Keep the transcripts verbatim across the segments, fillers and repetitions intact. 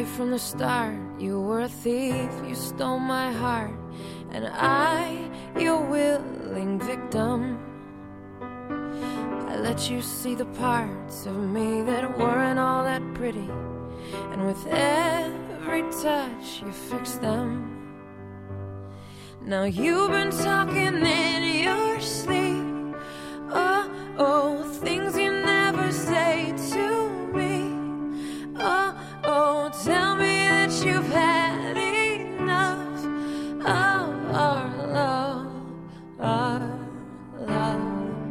right from the start. You were a thief, you stole my heart, and I, your willing victim. I let you see the parts of me that weren't all that pretty, and with every touch you fixed them. Now you've been talking in your sleep. Oh, oh, things you never say to me. Oh, oh, tell me that you've had enough of our love, our love.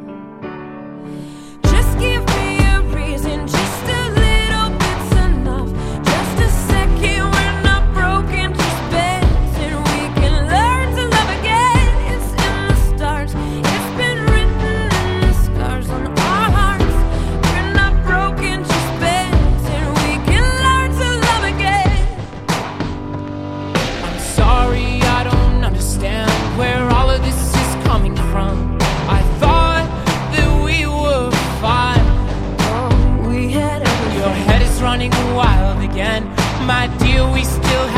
Just give me a reason, just a little bit's enough. Just a second, we're not broken, just bent, and we can learn to love again. It's in the stars, it's been written in the scars on our hearts. We're not broken, just bent, and we can learn to love again. I'm sorry, I don't understand where all of this is coming from. I thought that we were fine. Oh, we had everything. Your head is running wild again. My dear, we still